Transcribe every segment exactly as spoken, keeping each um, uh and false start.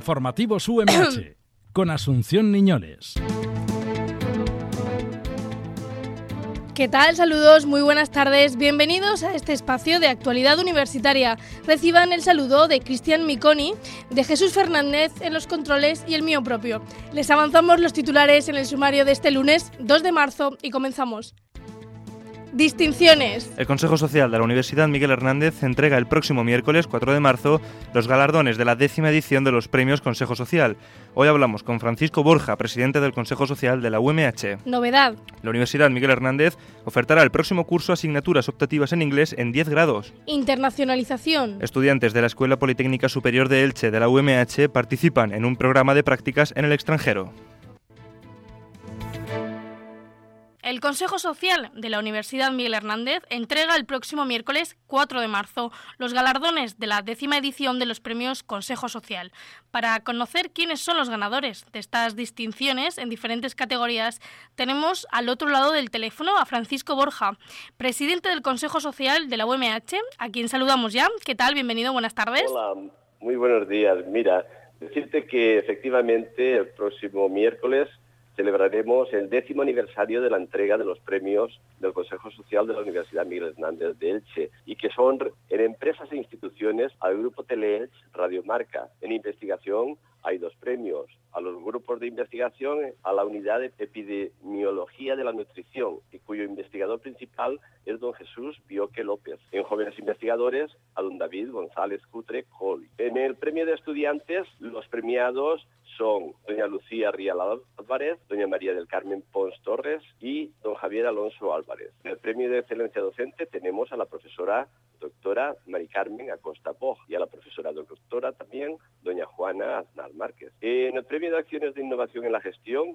Informativos U M H, con Asunción Niñoles. ¿Qué tal? Saludos, muy buenas tardes. Bienvenidos a este espacio de actualidad universitaria. Reciban el saludo de Cristian Miconi, de Jesús Fernández en los controles y el mío propio. Les avanzamos los titulares en el sumario de este lunes dos de marzo y comenzamos. Distinciones. El Consejo Social de la Universidad Miguel Hernández entrega el próximo miércoles cuatro de marzo los galardones de la décima edición de los premios Consejo Social. Hoy hablamos con Francisco Borja, presidente del Consejo Social de la U M H. Novedad. La Universidad Miguel Hernández ofertará el próximo curso asignaturas optativas en inglés en diez grados. Internacionalización. Estudiantes de la Escuela Politécnica Superior de Elche de la U M H participan en un programa de prácticas en el extranjero. El Consejo Social de la Universidad Miguel Hernández entrega el próximo miércoles cuatro de marzo los galardones de la décima edición de los premios Consejo Social. Para conocer quiénes son los ganadores de estas distinciones en diferentes categorías, tenemos al otro lado del teléfono a Francisco Borja, presidente del Consejo Social de la U M H, a quien saludamos ya. ¿Qué tal? Bienvenido, buenas tardes. Hola, muy buenos días. Mira, decirte que efectivamente el próximo miércoles celebraremos el décimo aniversario de la entrega de los premios del Consejo Social de la Universidad Miguel Hernández de Elche, y que son en empresas e instituciones al Grupo Teleelch Radiomarca. En investigación hay dos premios, a los grupos de investigación, a la unidad de epidemiología de la nutrición, y cuyo investigador principal es don Jesús Bioque López. En jóvenes investigadores, a don David González Cutre Col. En el premio de estudiantes, los premiados son doña Lucía Rial Álvarez, doña María del Carmen Pons Torres y don Javier Alonso Álvarez. En el premio de excelencia docente tenemos a la profesora doctora Mari Carmen Acosta Boj y a la profesora doctora también doña Juana Aznar Márquez. En el premio de acciones de innovación en la gestión,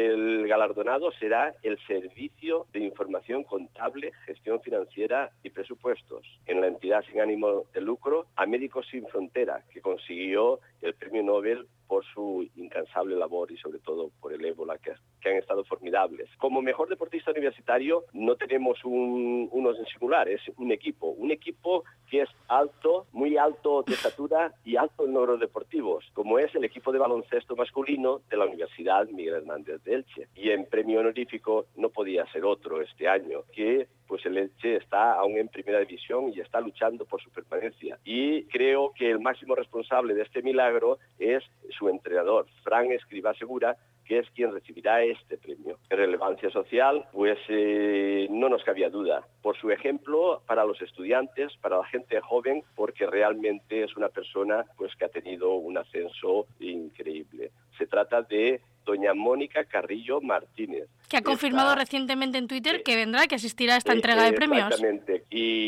el galardonado será el Servicio de Información Contable, Gestión Financiera y Presupuestos. En la entidad sin ánimo de lucro, a Médicos Sin Frontera, que consiguió el premio Nobel por su incansable labor y sobre todo por el ébola, que, que han estado formidables. Como mejor deportista universitario no tenemos un, unos en singular, es un equipo, un equipo que es alto, muy alto de estatura y alto en logros deportivos, como es el equipo de baloncesto masculino de la Universidad Miguel Hernández de Elche. Y en premio honorífico no podía ser otro este año, que pues el Elche está aún en primera división y está luchando por su permanencia. Y creo que el máximo responsable de este milagro es su entrenador, Fran Escribá Segura, que es quien recibirá este premio. En relevancia social, pues eh, no nos cabía duda. Por su ejemplo, para los estudiantes, para la gente joven, porque realmente es una persona pues que ha tenido un ascenso increíble. Se trata de doña Mónica Carrillo Martínez. Que ha confirmado esta, recientemente en Twitter que vendrá, que asistirá a esta eh, entrega de premios. Exactamente.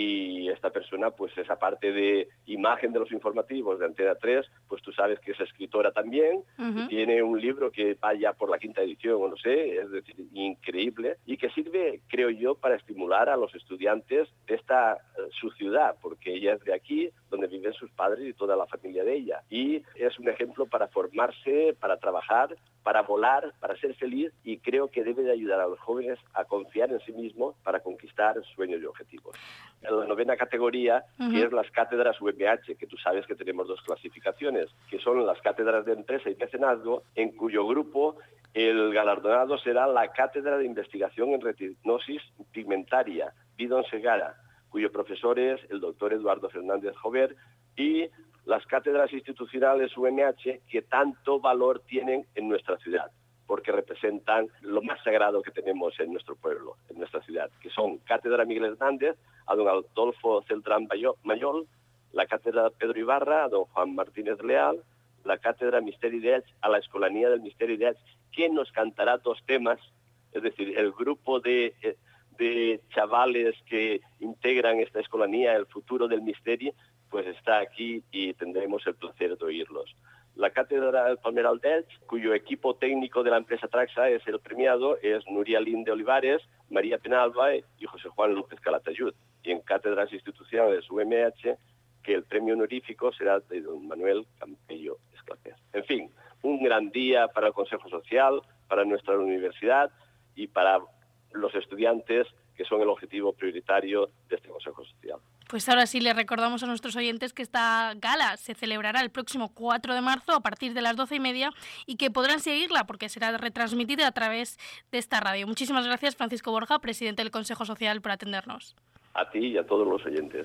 Y esta persona, pues es aparte de imagen de los informativos de Antena tres, pues tú sabes que es escritora también, uh-huh. Tiene un libro que va ya por la quinta edición, o no sé, es decir, increíble, y que sirve, creo yo, para estimular a los estudiantes de esta, su ciudad, porque ella es de aquí, donde viven sus padres y toda la familia de ella. Y es un ejemplo para formarse, para trabajar, para volar, para ser feliz, y creo que debe de ayudar a los jóvenes a confiar en sí mismos para conquistar sueños y objetivos. En la novena categoría, uh-huh. que es las cátedras U M H, que tú sabes que tenemos dos clasificaciones, que son las cátedras de empresa y mecenazgo, en cuyo grupo el galardonado será la Cátedra de Investigación en Retinosis Pigmentaria, Bidon Segara, cuyo profesor es el doctor Eduardo Fernández Jover, y las cátedras institucionales U M H, que tanto valor tienen en nuestra ciudad, porque representan lo más sagrado que tenemos en nuestro pueblo, en nuestra ciudad, que son Cátedra Miguel Hernández, a don Adolfo Celtrán Mayol, la Cátedra Pedro Ibarra, a don Juan Martínez Leal, la Cátedra Misteri de Elche, a la Escolanía del Misteri de Elche, que nos cantará dos temas, es decir, el grupo de, de chavales que integran esta Escolanía, el futuro del Misteri, pues está aquí y tendremos el placer de oírlos. La Cátedra del Palmeral de Elche, cuyo equipo técnico de la empresa Traxa es el premiado, es Nuria Linde Olivares, María Penalba y José Juan López Calatayud. Y en cátedras institucionales U M H, que el premio honorífico será de don Manuel Campello Esclapés. En fin, un gran día para el Consejo Social, para nuestra universidad y para los estudiantes, que son el objetivo prioritario de este Consejo Social. Pues ahora sí le recordamos a nuestros oyentes que esta gala se celebrará el próximo cuatro de marzo a partir de las doce y media y que podrán seguirla porque será retransmitida a través de esta radio. Muchísimas gracias, Francisco Borja, presidente del Consejo Social, por atendernos. A ti y a todos los oyentes.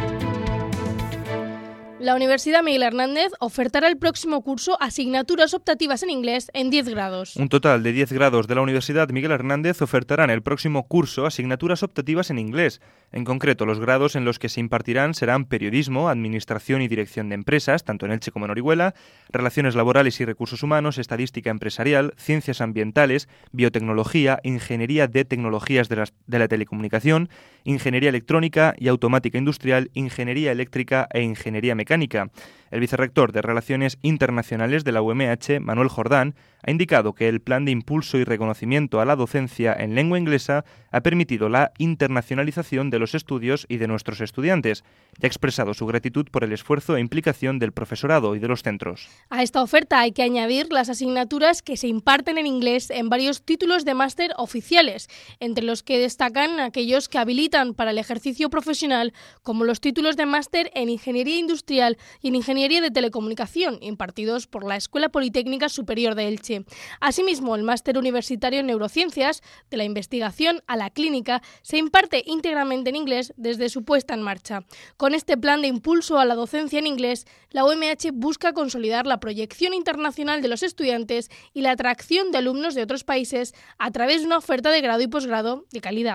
La Universidad Miguel Hernández ofertará el próximo curso asignaturas optativas en inglés en diez grados. Un total de diez grados de la Universidad Miguel Hernández ofertarán el próximo curso asignaturas optativas en inglés. En concreto, los grados en los que se impartirán serán periodismo, administración y dirección de empresas, tanto en Elche como en Orihuela, relaciones laborales y recursos humanos, estadística empresarial, ciencias ambientales, biotecnología, ingeniería de tecnologías de la, de la telecomunicación, ingeniería electrónica y automática industrial, ingeniería eléctrica e ingeniería mecánica. El vicerrector de Relaciones Internacionales de la U M H, Manuel Jordán, ha indicado que el plan de impulso y reconocimiento a la docencia en lengua inglesa ha permitido la internacionalización de los estudios y de nuestros estudiantes y ha expresado su gratitud por el esfuerzo e implicación del profesorado y de los centros. A esta oferta hay que añadir las asignaturas que se imparten en inglés en varios títulos de máster oficiales, entre los que destacan aquellos que habilitan para el ejercicio profesional, como los títulos de máster en Ingeniería Industrial y en Ingeniería de Telecomunicación, impartidos por la Escuela Politécnica Superior de Elche. Asimismo, el máster universitario en Neurociencias, de la investigación a la clínica, se imparte íntegramente en inglés desde su puesta en marcha. Con este plan de impulso a la docencia en inglés, la U M H busca consolidar la proyección internacional de los estudiantes y la atracción de alumnos de otros países a través de una oferta de grado y posgrado de calidad.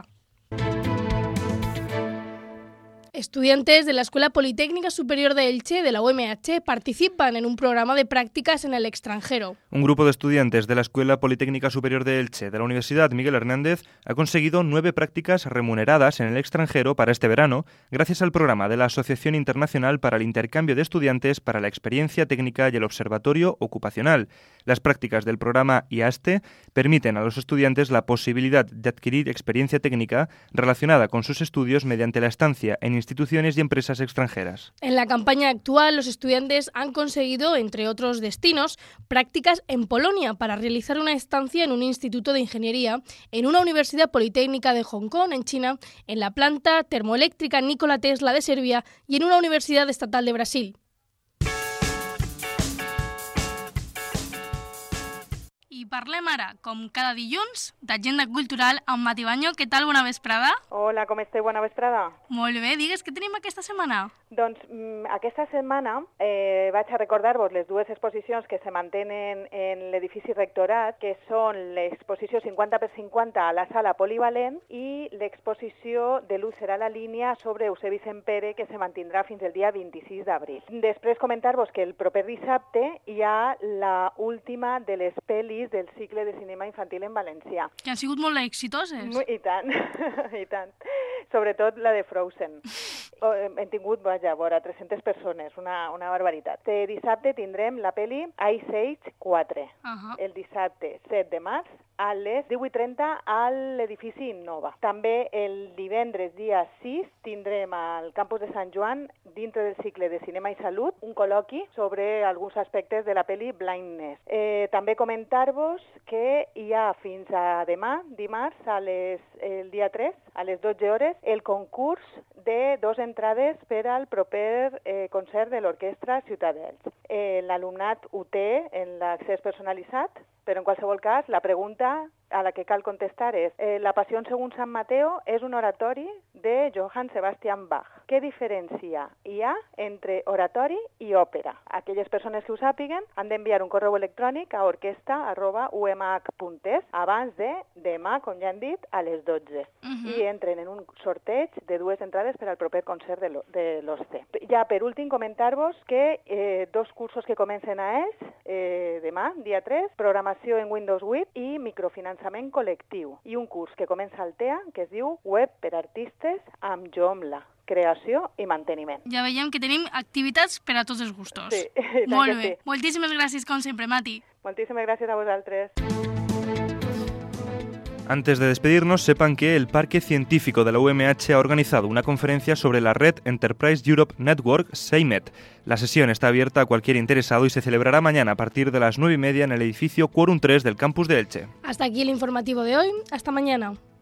Estudiantes de la Escuela Politécnica Superior de Elche, de la U M H, participan en un programa de prácticas en el extranjero. Un grupo de estudiantes de la Escuela Politécnica Superior de Elche, de la Universidad Miguel Hernández, ha conseguido nueve prácticas remuneradas en el extranjero para este verano, gracias al programa de la Asociación Internacional para el Intercambio de Estudiantes para la Experiencia Técnica y el Observatorio Ocupacional. Las prácticas del programa I A S T E permiten a los estudiantes la posibilidad de adquirir experiencia técnica relacionada con sus estudios mediante la estancia en instituciones y empresas extranjeras. En la campaña actual, los estudiantes han conseguido, entre otros destinos, prácticas en Polonia para realizar una estancia en un instituto de ingeniería, en una universidad politécnica de Hong Kong, en China, en la planta termoeléctrica Nikola Tesla de Serbia y en una universidad estatal de Brasil. I parlem ara, com cada dilluns, d'agenda cultural amb Mati Baño. Què tal? Bona vesprada. Hola, com esteu? Bona vesprada. Molt bé. Digues, què tenim aquesta setmana? Doncs mm, aquesta setmana eh, vaig a recordar-vos les dues exposicions que se mantenen en l'edifici rectorat, que són l'exposició cinquanta per cinquanta a la sala polivalent i l'exposició de Luz serà la línia sobre Eusebi Sempere, que se mantindrà fins el dia vint-i-sis d'abril. Després comentar-vos que el proper dissabte hi ha la última de les pel·lis del cicle de cinema infantil en valencià. Que han sigut molt exitoses. I tant, i tant. Sobretot la de Frozen. Hem tingut, vaja, vora tres-centes persones, una, una barbaritat. De dissabte tindrem la pel·li Ice Age quatre, uh-huh. el dissabte set de març, a les divuit trenta a l'edifici Innova. També el divendres dia sis tindrem al campus de Sant Joan, dintre del cicle de Cinema i Salut, un col·loqui sobre alguns aspectes de la pel·li Blindness. Eh, també comentar-vos que hi ha fins a demà, dimarts, a les, el dia tres, a les dotze hores, el concurs de dos entrades per al proper eh, concert de l'Orquestra Ciutadels. Eh, l'alumnat ho té en l'accés personalitzat, però en qualsevol cas la pregunta a la que cal contestar és eh, La Passió segons Sant Mateo és un oratori de Johann Sebastian Bach. Què diferència hi ha entre oratori i òpera? Aquelles persones que ho sàpiguen han d'enviar un correu electrònic a orquesta arroba u m h punt es abans de demà, com ja han dit, a les dotze. Uh-huh. I entren en un sorteig de dues entrades per al proper concert de l'O S C E. Ja per últim comentar-vos que eh, dos cursos que comencen a ells eh, demà, dia tres, programació en Windows vuit i microfinançament col·lectiu. I un curs que comença al T E A, que es diu Web per Artistes amb Joomla, creació i manteniment. Ja veiem que tenim activitats per a tots els gustos. Sí, molt bé. Sí. Moltíssimes gràcies, com sempre, Mati. Moltíssimes gràcies a vosaltres. Antes de despedirnos, sepan que el Parque Científico de la U M H ha organizado una conferencia sobre la red Enterprise Europe Network SEIMET. La sesión está abierta a cualquier interesado y se celebrará mañana a partir de las nueve y media en el edificio Quórum tres del campus de Elche. Hasta aquí el informativo de hoy. Hasta mañana.